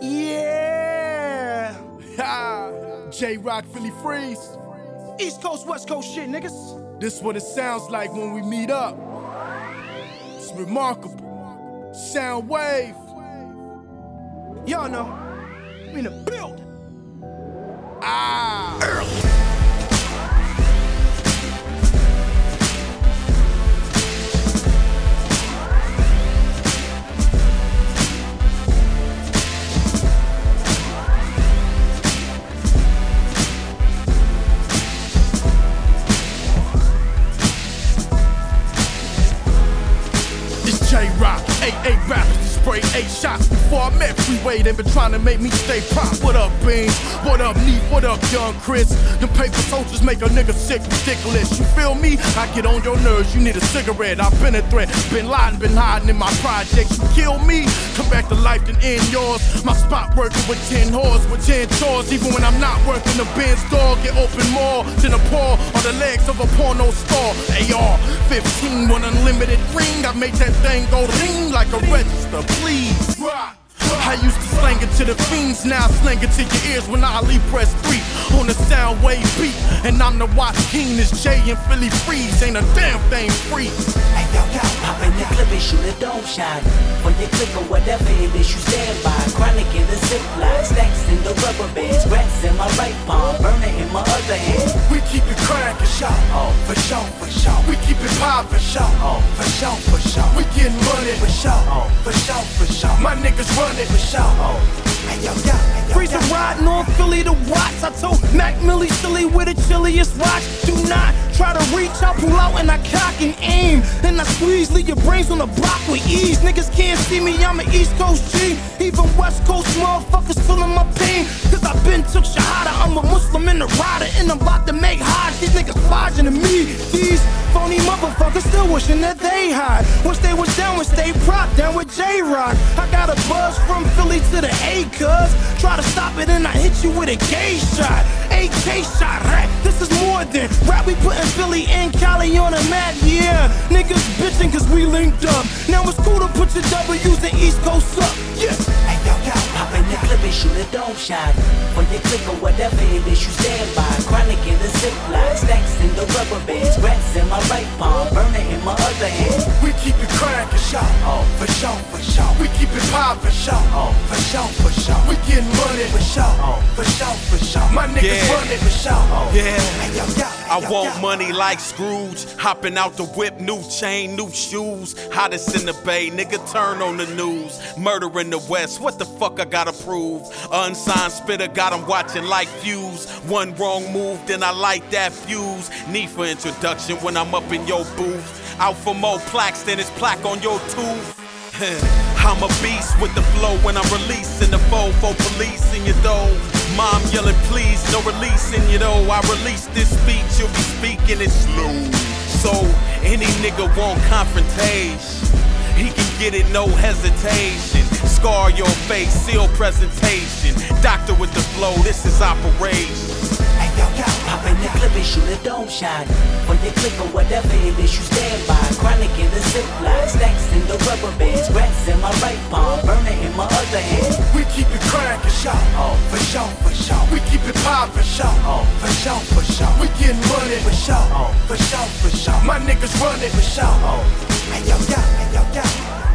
Yeah! Ha! J-Rock, Philly Freeze. East Coast, West Coast shit, niggas. This what it sounds like when we meet up. It's remarkable. Sound wave. Y'all know, we in the building. Early. J-Rock, 8 rappers to spray 8 shots. Before I met Freeway, they been trying to make me stay pop. What up, Beans? What up, Neef? What up, Young Chris? Them paper soldiers make a nigga sick, ridiculous. You feel me? I get on your nerves, you need a cigarette. I've been a threat, been lying, been hiding in my projects. You kill me, come back to life and end yours. My spot working with 10 whores, with 10 chores. Even when I'm not working, the Benz door get open more than a paw on the legs of a porno store. AR-15, one unlimited ring. I make that thing go ring like a register, please. I used to slang it to the fiends, now slang it to your ears when Ali press 3 on the sound wave beat. And I'm the Watch King, this J and Philly Freeze, ain't a damn thing free. Hey yo, pop in the clip and shoot a dome shot. When you click or whatever it is you stand by. Chronic in the ziplock, stacks in the rubber bands. Rats in my right palm, burner in my other hand. We keep it crack for sure, for sure, for sure. We keep it pop for sure, for sure, for sure. We getting money for sure, for sure, for sure. My niggas running for sure. Hey yo, Freeze riding on Philly to watch. I told Mac Millie silly with the chilliest watch. Do not try to reach, I pull out and I cock and aim. Then I squeeze, leave your brains on the block with ease. Niggas can't see me, I'm an East Coast G. Even West Coast motherfuckers feeling my pain. Cause I been took shahada, I'm a Muslim in the rider. And I'm about to make Hajj, these niggas lodging to me. These phony motherfuckers still wishing that they hide. Wish they was down with Stay Prop, down with J-Rock. I got a buzz from Philly to the A, cuz. Try to stop it and I hit you with a gay shot. AK shot, right? This is more than rap, we putting Philly and Cali on the map, yeah. Niggas bitching cause we linked up. Now it's cool to put your W's and East Coast up, yeah. Hey yo, pop in the clip and shoot a dome shot. When you click or whatever it is you stand by. Chronic in the ziplock, stacks in the rubber bands. Rats in my right palm, burner in my other hand. We keep it crack for sure, for sure, for sure. We keep it pop for sure, for sure, for sure. We getting money for sure, for sure, for sure. My niggas running for sure, yeah. Hey, yo, I want money like Scrooge, hopping out the whip, new chain, new shoes. Hottest in the Bay, nigga turn on the news. Murder in the West, what the fuck I gotta prove? Unsigned spitter got him watching like Fuse. One wrong move, then I light that fuse. Need for introduction when I'm up in your booth. Out for more plaques than it's plaque on your tooth. I'm a beast with the flow when I'm releasing the foe for police in your dough. Mom yelling please, no releasing you though. I release this speech, you'll be speaking it slow. So any nigga want confrontation, he can get it, no hesitation. Scar your face, seal presentation. Doctor with the flow, this is operation. Hey yo, pop in the clip and shoot a dome shot. When you click or whatever it is you stand by. Chronic in the ziplock, stacks in the rubber bands. Rats in my right palm, burner in my other hand. We keep it crack for sure, for sure, for sure. We keep it pop for sure, for sure, for sure. We getting money for sure, for sure, for sure. My niggas running for sure. Hey yo,